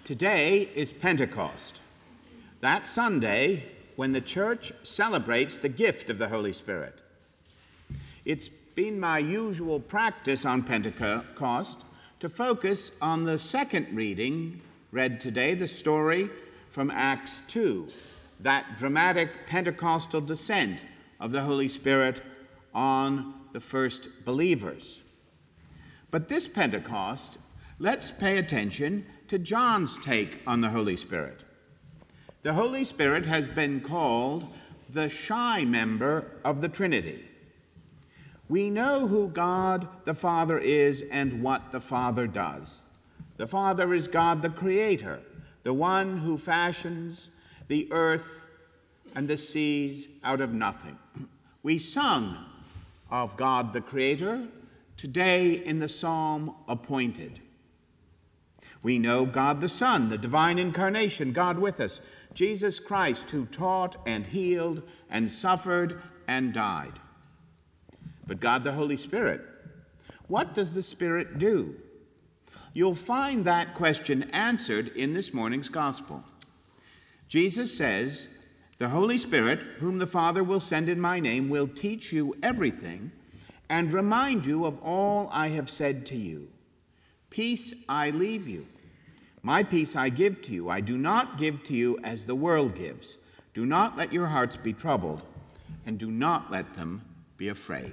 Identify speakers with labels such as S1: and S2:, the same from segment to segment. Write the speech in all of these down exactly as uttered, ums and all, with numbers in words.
S1: Today is Pentecost, that Sunday when the church celebrates the gift of the Holy Spirit. It's been my usual practice on Pentecost to focus on the second reading read today, the story from Acts two, that dramatic Pentecostal descent of the Holy Spirit on the first believers. But this Pentecost, let's pay attention to John's take on the Holy Spirit. The Holy Spirit has been called the shy member of the Trinity. We know who God the Father is and what the Father does. The Father is God the Creator, the one who fashions the earth and the seas out of nothing. We sung of God the Creator today in the Psalm Appointed. We know God the Son, the divine incarnation, God with us, Jesus Christ, who taught and healed and suffered and died. But God the Holy Spirit, what does the Spirit do? You'll find that question answered in this morning's gospel. Jesus says, "The Holy Spirit, whom the Father will send in my name, will teach you everything and remind you of all I have said to you. Peace I leave you. My peace I give to you. I do not give to you as the world gives. Do not let your hearts be troubled, and do not let them be afraid."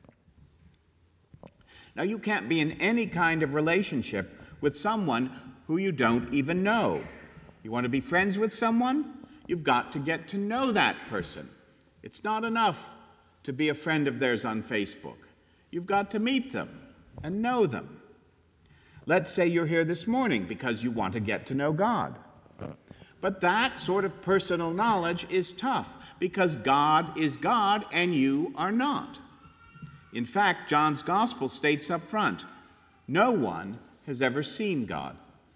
S1: Now, you can't be in any kind of relationship with someone who you don't even know. You want to be friends with someone? You've got to get to know that person. It's not enough to be a friend of theirs on Facebook. You've got to meet them and know them. Let's say you're here this morning because you want to get to know God. But that sort of personal knowledge is tough because God is God and you are not. In fact, John's gospel states up front, no one has ever seen God.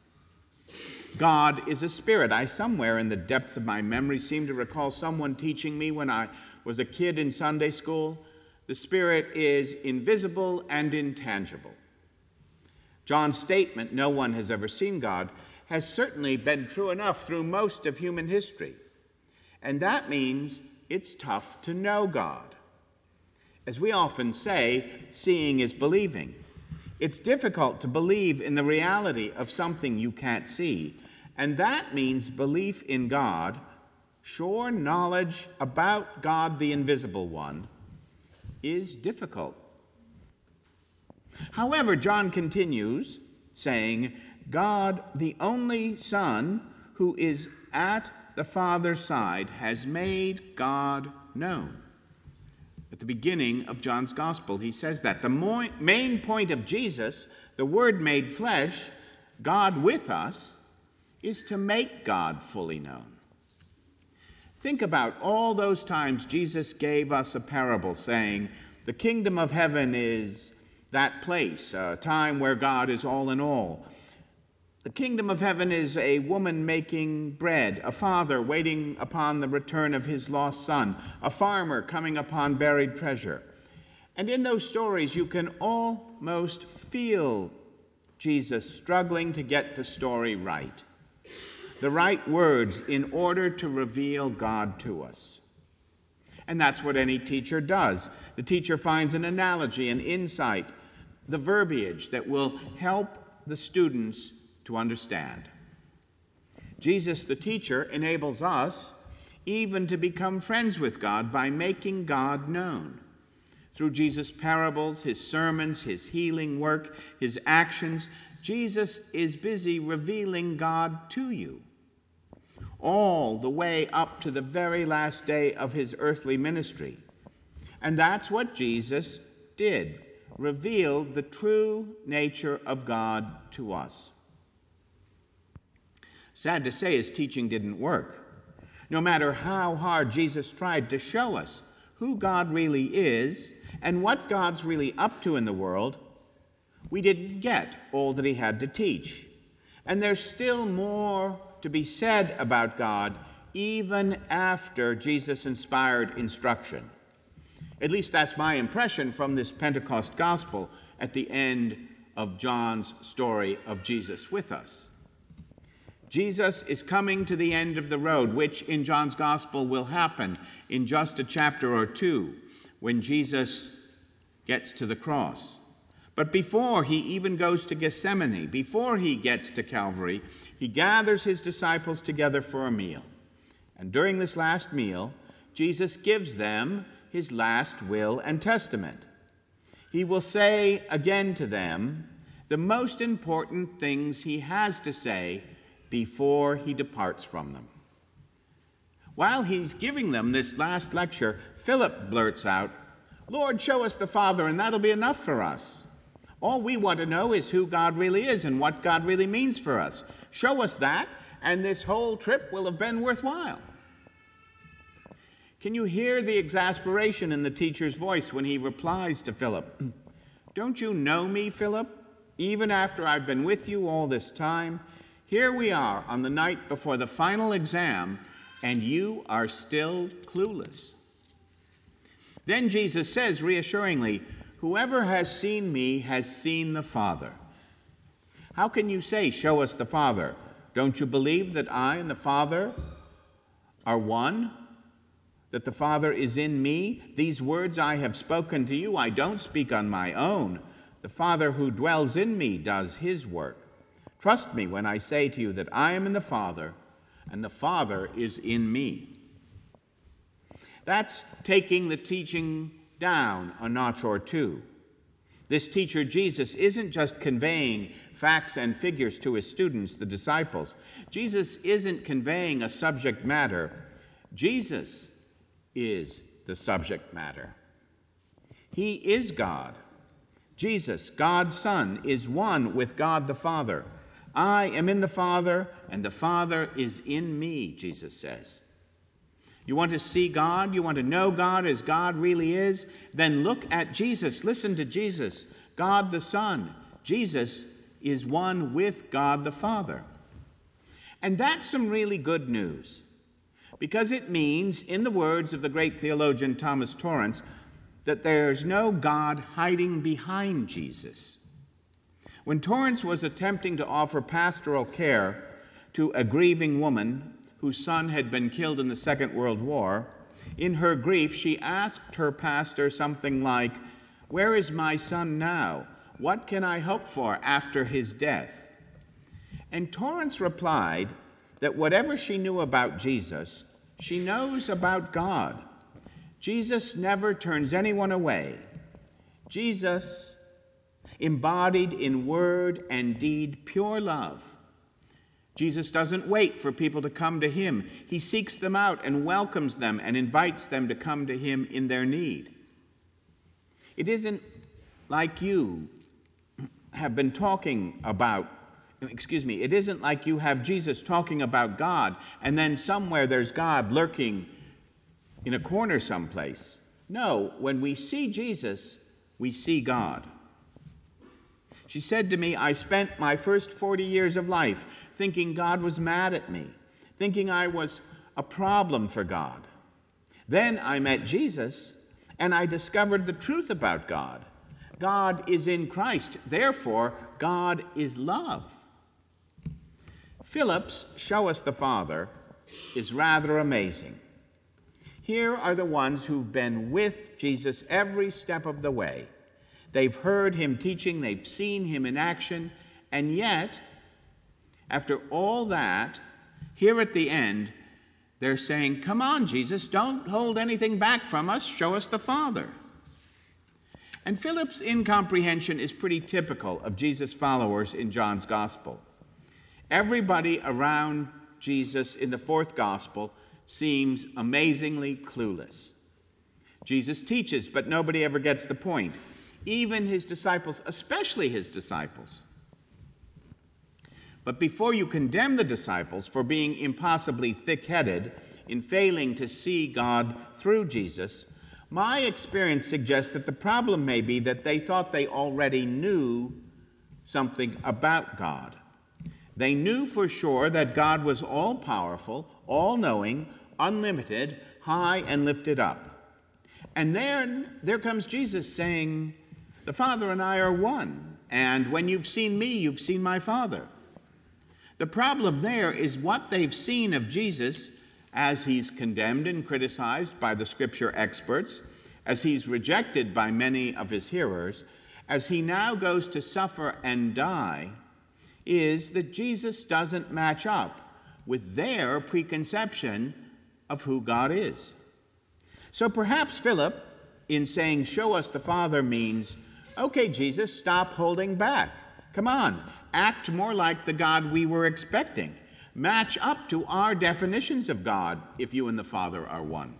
S1: God is a spirit. I somewhere in the depths of my memory seem to recall someone teaching me when I was a kid in Sunday school, the Spirit is invisible and intangible. John's statement, no one has ever seen God, has certainly been true enough through most of human history. And that means it's tough to know God. As we often say, seeing is believing. It's difficult to believe in the reality of something you can't see. And that means belief in God, sure knowledge about God, the invisible one, is difficult. However, John continues saying, God, the only Son who is at the Father's side, has made God known. At the beginning of John's Gospel, he says that. The mo- main point of Jesus, the Word made flesh, God with us, is to make God fully known. Think about all those times Jesus gave us a parable saying, the kingdom of heaven is that place, a time where God is all in all. The kingdom of heaven is a woman making bread, a father waiting upon the return of his lost son, a farmer coming upon buried treasure. And in those stories, you can almost feel Jesus struggling to get the story right, the right words in order to reveal God to us. And that's what any teacher does. The teacher finds an analogy, an insight, the verbiage that will help the students to understand. Jesus, the teacher, enables us even to become friends with God by making God known. Through Jesus' parables, his sermons, his healing work, his actions, Jesus is busy revealing God to you, all the way up to the very last day of his earthly ministry. And that's what Jesus did, revealed the true nature of God to us. Sad to say, his teaching didn't work. No matter how hard Jesus tried to show us who God really is and what God's really up to in the world, we didn't get all that he had to teach. And there's still more to be said about God even after Jesus-inspired instruction. At least that's my impression from this Pentecost gospel at the end of John's story of Jesus with us. Jesus is coming to the end of the road, which in John's Gospel will happen in just a chapter or two when Jesus gets to the cross. But before he even goes to Gethsemane, before he gets to Calvary, he gathers his disciples together for a meal. And during this last meal, Jesus gives them his last will and testament. He will say again to them the most important things he has to say before he departs from them. While he's giving them this last lecture, Philip blurts out, "Lord, show us the Father, and that'll be enough for us. All we want to know is who God really is and what God really means for us. Show us that, and this whole trip will have been worthwhile." Can you hear the exasperation in the teacher's voice when he replies to Philip? "Don't you know me, Philip? Even after I've been with you all this time, here we are on the night before the final exam, and you are still clueless." Then Jesus says reassuringly, "Whoever has seen me has seen the Father." How can you say, "Show us the Father"? Don't you believe that I and the Father are one? That the Father is in me? These words I have spoken to you, I don't speak on my own. The Father who dwells in me does his work. Trust me when I say to you that I am in the Father, and the Father is in me. That's taking the teaching down a notch or two. This teacher, Jesus, isn't just conveying facts and figures to his students, the disciples. Jesus isn't conveying a subject matter. Jesus is the subject matter. He is God. Jesus, God's Son, is one with God the Father. I am in the Father, and the Father is in me, Jesus says. You want to see God? You want to know God as God really is? Then look at Jesus. Listen to Jesus, God the Son. Jesus is one with God the Father. And that's some really good news, because it means, in the words of the great theologian Thomas Torrance, that there's no God hiding behind Jesus. When Torrance was attempting to offer pastoral care to a grieving woman whose son had been killed in the Second World War, in her grief she asked her pastor something like, "Where is my son now? What can I hope for after his death?" And Torrance replied that whatever she knew about Jesus, she knows about God. Jesus never turns anyone away. Jesus embodied in word and deed pure love. Jesus doesn't wait for people to come to him. He seeks them out and welcomes them and invites them to come to him in their need. It isn't like you have been talking about, excuse me, it isn't like you have Jesus talking about God and then somewhere there's God lurking in a corner someplace. No, when we see Jesus, we see God. She said to me, "I spent my first forty years of life thinking God was mad at me, thinking I was a problem for God. Then I met Jesus, and I discovered the truth about God. God is in Christ, therefore God is love." Philip's "Show us the Father" is rather amazing. Here are the ones who've been with Jesus every step of the way. They've heard him teaching, they've seen him in action, and yet, after all that, here at the end, they're saying, "Come on, Jesus, don't hold anything back from us, show us the Father." And Philip's incomprehension is pretty typical of Jesus' followers in John's Gospel. Everybody around Jesus in the fourth Gospel seems amazingly clueless. Jesus teaches, but nobody ever gets the point. Even his disciples, especially his disciples. But before you condemn the disciples for being impossibly thick-headed in failing to see God through Jesus, my experience suggests that the problem may be that they thought they already knew something about God. They knew for sure that God was all-powerful, all-knowing, unlimited, high and lifted up. And then there comes Jesus saying, "The Father and I are one, and when you've seen me, you've seen my Father." The problem there is what they've seen of Jesus as he's condemned and criticized by the scripture experts, as he's rejected by many of his hearers, as he now goes to suffer and die, is that Jesus doesn't match up with their preconception of who God is. So perhaps Philip, in saying, "Show us the Father," means, okay, Jesus, stop holding back. Come on, act more like the God we were expecting. Match up to our definitions of God if you and the Father are one.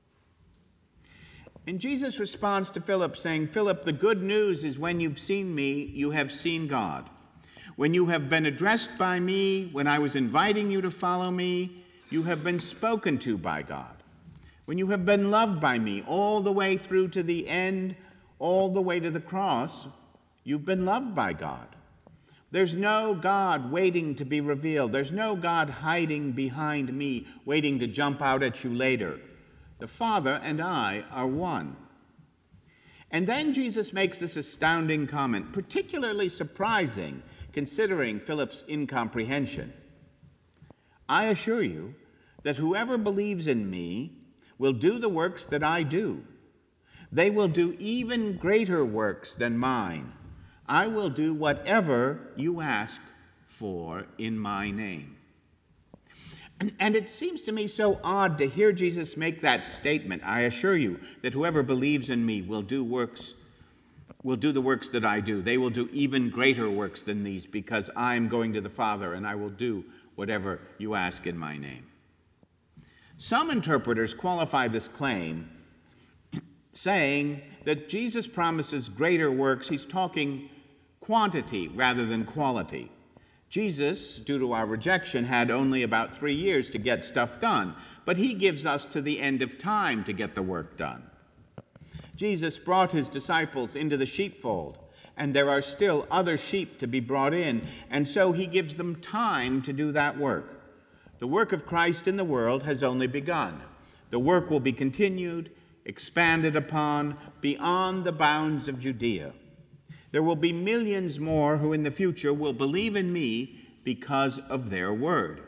S1: And Jesus responds to Philip saying, "Philip, the good news is when you've seen me, you have seen God. When you have been addressed by me, when I was inviting you to follow me, you have been spoken to by God. When you have been loved by me all the way through to the end, all the way to the cross, you've been loved by God. There's no God waiting to be revealed. There's no God hiding behind me, waiting to jump out at you later. The Father and I are one." And then Jesus makes this astounding comment, particularly surprising considering Philip's incomprehension. "I assure you that whoever believes in me will do the works that I do. They will do even greater works than mine. I will do whatever you ask for in my name." And, and it seems to me so odd to hear Jesus make that statement, "I assure you that whoever believes in me will do works, will do the works that I do. They will do even greater works than these because I'm going to the Father and I will do whatever you ask in my name." Some interpreters qualify this claim saying that Jesus promises greater works. He's talking quantity rather than quality. Jesus, due to our rejection, had only about three years to get stuff done, but he gives us to the end of time to get the work done. Jesus brought his disciples into the sheepfold, and there are still other sheep to be brought in, and so he gives them time to do that work. The work of Christ in the world has only begun. The work will be continued, expanded upon, beyond the bounds of Judea. There will be millions more who in the future will believe in me because of their word.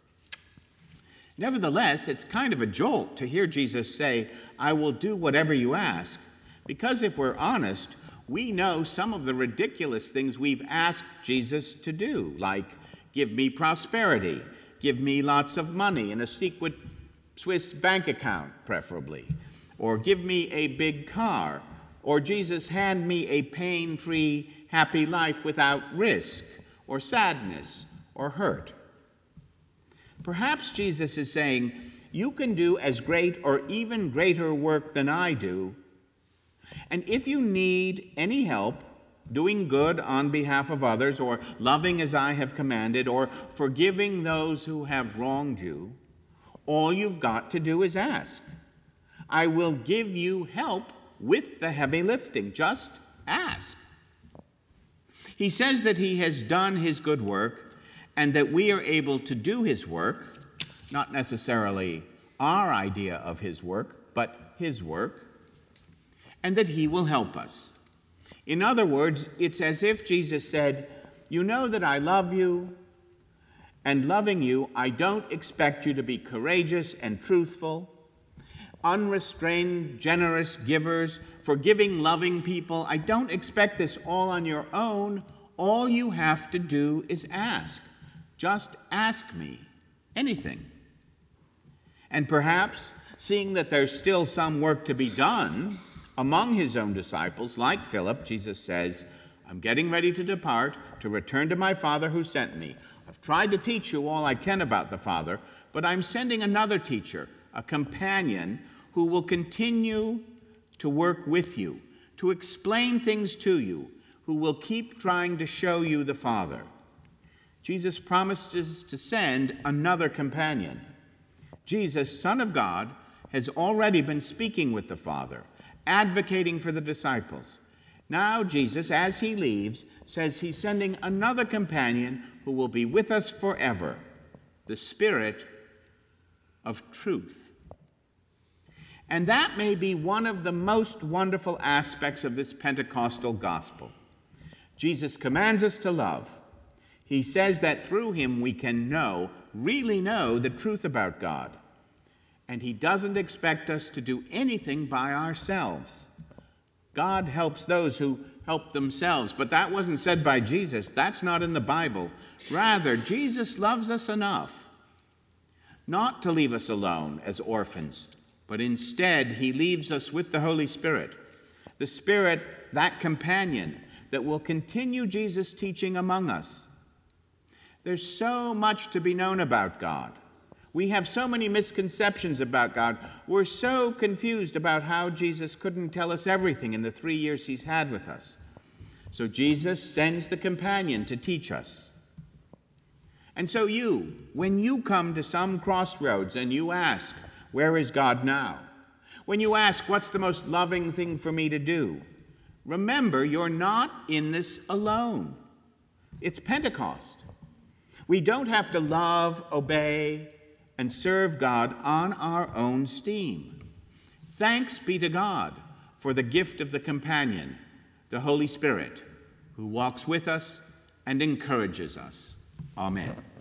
S1: Nevertheless, it's kind of a jolt to hear Jesus say, "I will do whatever you ask," because if we're honest, we know some of the ridiculous things we've asked Jesus to do, like give me prosperity, give me lots of money in a secret Swiss bank account, preferably, or give me a big car, or Jesus, hand me a pain-free, happy life without risk, or sadness, or hurt. Perhaps Jesus is saying, you can do as great or even greater work than I do, and if you need any help doing good on behalf of others, or loving as I have commanded, or forgiving those who have wronged you, all you've got to do is ask. I will give you help with the heavy lifting. Just ask. He says that he has done his good work and that we are able to do his work, not necessarily our idea of his work, but his work, and that he will help us. In other words, it's as if Jesus said, you know that I love you, and loving you, I don't expect you to be courageous and truthful, unrestrained, generous givers, forgiving, loving people. I don't expect this all on your own. All you have to do is ask. Just ask me anything. And perhaps, seeing that there's still some work to be done among his own disciples, like Philip, Jesus says, I'm getting ready to depart to return to my Father who sent me. I've tried to teach you all I can about the Father, but I'm sending another teacher, a companion who will continue to work with you, to explain things to you, who will keep trying to show you the Father. Jesus promises to send another companion. Jesus, Son of God, has already been speaking with the Father, advocating for the disciples. Now Jesus, as he leaves, says he's sending another companion who will be with us forever, the Spirit of truth. And that may be one of the most wonderful aspects of this Pentecostal gospel. Jesus commands us to love. He says that through him we can know, really know, the truth about God. And he doesn't expect us to do anything by ourselves. God helps those who help themselves, but that wasn't said by Jesus. That's not in the Bible. Rather, Jesus loves us enough not to leave us alone as orphans, but instead he leaves us with the Holy Spirit, the Spirit, that companion that will continue Jesus' teaching among us. There's so much to be known about God. We have so many misconceptions about God. We're so confused about how Jesus couldn't tell us everything in the three years he's had with us. So Jesus sends the companion to teach us. And so you, when you come to some crossroads and you ask, where is God now? When you ask, what's the most loving thing for me to do? Remember, you're not in this alone. It's Pentecost. We don't have to love, obey, and serve God on our own steam. Thanks be to God for the gift of the companion, the Holy Spirit, who walks with us and encourages us. Amen.